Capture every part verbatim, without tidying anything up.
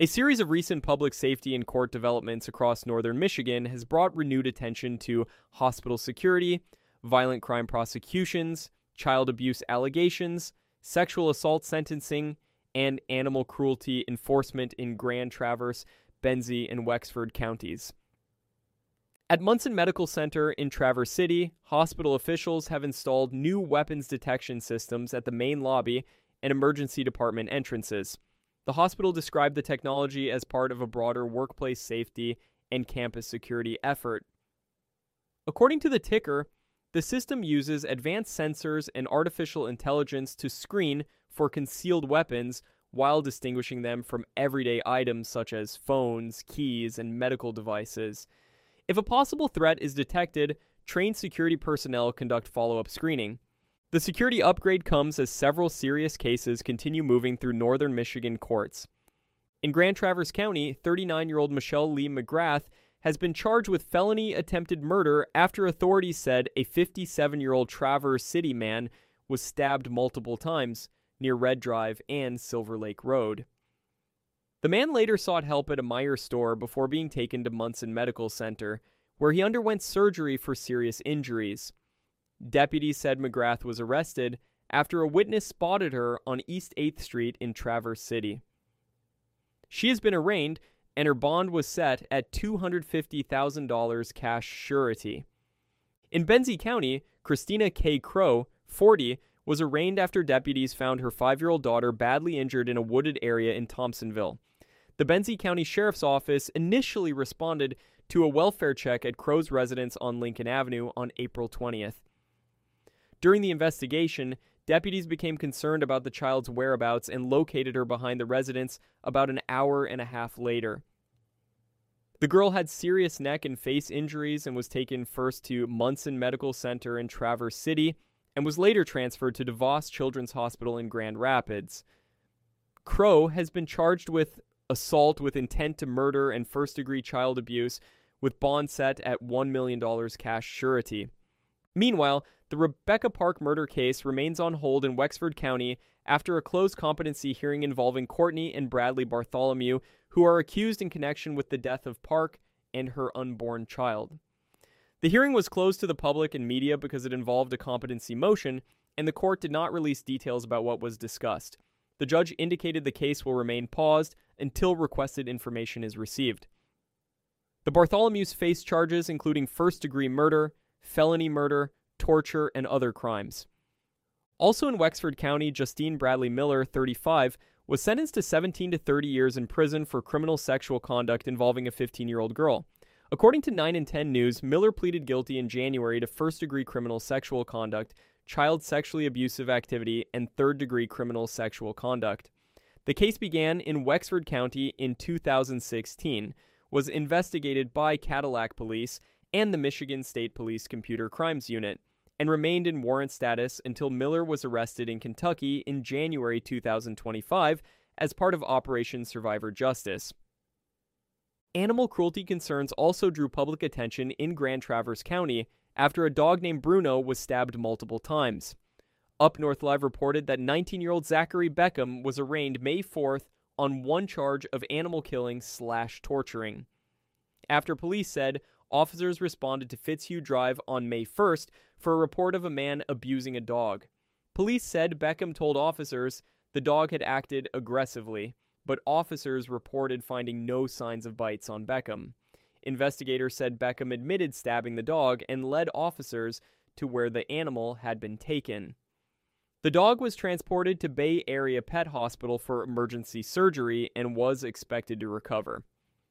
A series of recent public safety and court developments across northern Michigan has brought renewed attention to hospital security, violent crime prosecutions, child abuse allegations, sexual assault sentencing, and animal cruelty enforcement in Grand Traverse, Benzie, and Wexford counties. At Munson Medical Center in Traverse City, hospital officials have installed new weapons detection systems at the main lobby and emergency department entrances. The hospital described the technology as part of a broader workplace safety and campus security effort. According to the ticker, the system uses advanced sensors and artificial intelligence to screen for concealed weapons while distinguishing them from everyday items such as phones, keys, and medical devices. If a possible threat is detected, trained security personnel conduct follow-up screening. The security upgrade comes as several serious cases continue moving through northern Michigan courts. In Grand Traverse County, thirty-nine-year-old Michelle Lee McGrath has been charged with felony attempted murder after authorities said a fifty-seven-year-old Traverse City man was stabbed multiple times near Red Drive and Silver Lake Road. The man later sought help at a Meijer store before being taken to Munson Medical Center, where he underwent surgery for serious injuries. Deputies said McGrath was arrested after a witness spotted her on East eighth Street in Traverse City. She has been arraigned, and her bond was set at two hundred fifty thousand dollars cash surety. In Benzie County, Christina K. Crow, forty, was arraigned after deputies found her five-year-old daughter badly injured in a wooded area in Thompsonville. The Benzie County Sheriff's Office initially responded to a welfare check at Crow's residence on Lincoln Avenue on April twentieth. During the investigation, deputies became concerned about the child's whereabouts and located her behind the residence about an hour and a half later. The girl had serious neck and face injuries and was taken first to Munson Medical Center in Traverse City and was later transferred to DeVos Children's Hospital in Grand Rapids. Crow has been charged with assault with intent to murder and first-degree child abuse, with bond set at one million dollars cash surety. Meanwhile, the Rebecca Park murder case remains on hold in Wexford County after a closed competency hearing involving Courtney and Bradley Bartholomew, who are accused in connection with the death of Park and her unborn child. The hearing was closed to the public and media because it involved a competency motion, and the court did not release details about what was discussed. The judge indicated the case will remain paused until requested information is received. The Bartholomews face charges including first-degree murder, felony murder, torture, and other crimes. Also in Wexford County, Justine Bradley Miller, thirty-five, was sentenced to seventeen to thirty years in prison for criminal sexual conduct involving a fifteen-year-old girl. According to nine and ten News, Miller pleaded guilty in January to first-degree criminal sexual conduct, child sexually abusive activity, and third-degree criminal sexual conduct. The case began in Wexford County in two thousand sixteen, was investigated by Cadillac Police and the Michigan State Police Computer Crimes Unit, and remained in warrant status until Miller was arrested in Kentucky in January two thousand twenty-five as part of Operation Survivor Justice. Animal cruelty concerns also drew public attention in Grand Traverse County after a dog named Bruno was stabbed multiple times. Up North Live reported that nineteen-year-old Zachary Beckham was arraigned May fourth on one charge of animal killing slash torturing. After police said officers responded to Fitzhugh Drive on May first for a report of a man abusing a dog. Police said Beckham told officers the dog had acted aggressively, but officers reported finding no signs of bites on Beckham. Investigators said Beckham admitted stabbing the dog and led officers to where the animal had been taken. The dog was transported to Bay Area Pet Hospital for emergency surgery and was expected to recover.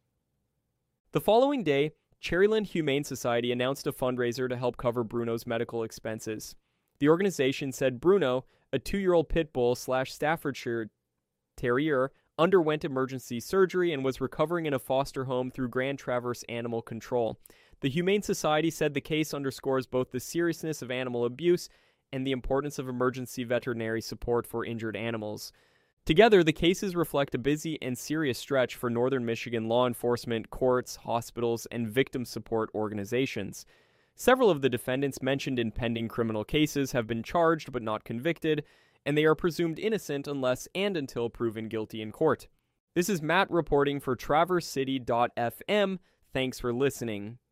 The following day, Cherryland Humane Society announced a fundraiser to help cover Bruno's medical expenses. The organization said Bruno, a two-year-old pit bull slash Staffordshire Terrier, underwent emergency surgery and was recovering in a foster home through Grand Traverse Animal Control. The Humane Society said the case underscores both the seriousness of animal abuse and the importance of emergency veterinary support for injured animals. Together, the cases reflect a busy and serious stretch for northern Michigan law enforcement, courts, hospitals, and victim support organizations. Several of the defendants mentioned in pending criminal cases have been charged but not convicted, and they are presumed innocent unless and until proven guilty in court. This is Matt reporting for Traverse City dot f m. Thanks for listening.